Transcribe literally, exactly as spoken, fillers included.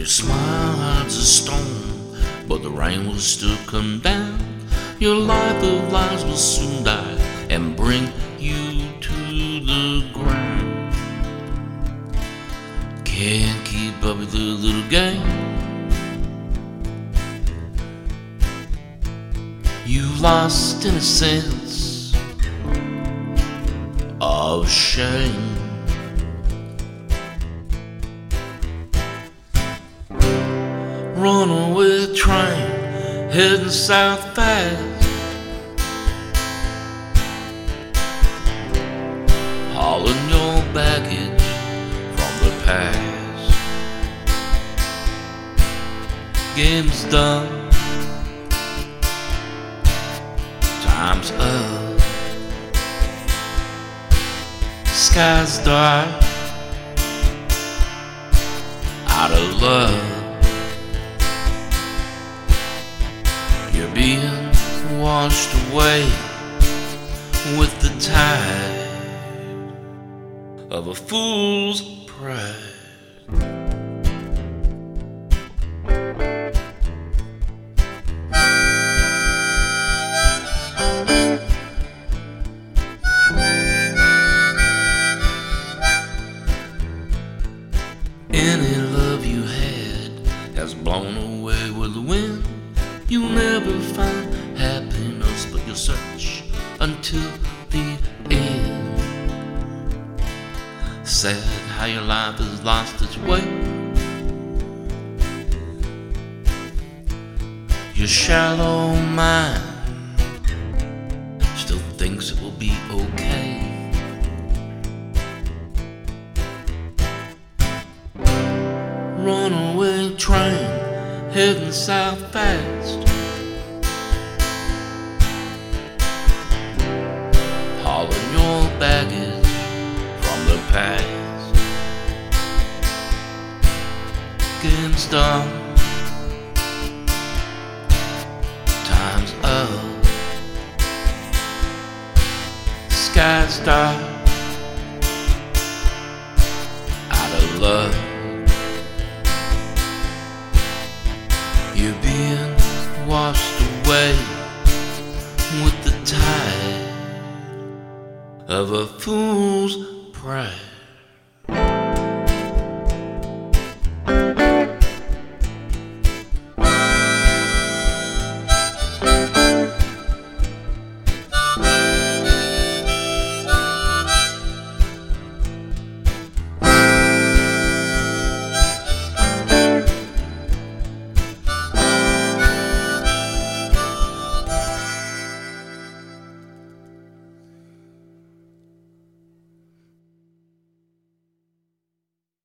Your smile hides a storm, but the rain will still come down. Your life of lies will soon die and bring you to the ground. Can't keep up with the little game. You've lost innocence of shame. Runaway train heading south fast, hauling your baggage from the past. Game's done, time's up, sky's dark, out of love. You're being washed away with the tide of a fool's pride. Any love you had has blown away with the wind. You'll never find happiness, but you'll search until the end. Sad how your life has lost its way. Your shallow mind still thinks it will be okay. Runaway train heading south fast, hauling your baggage from the past. Game's done, time's up, sky's dark, out of love. You're being washed away with the tide of a fool's pride.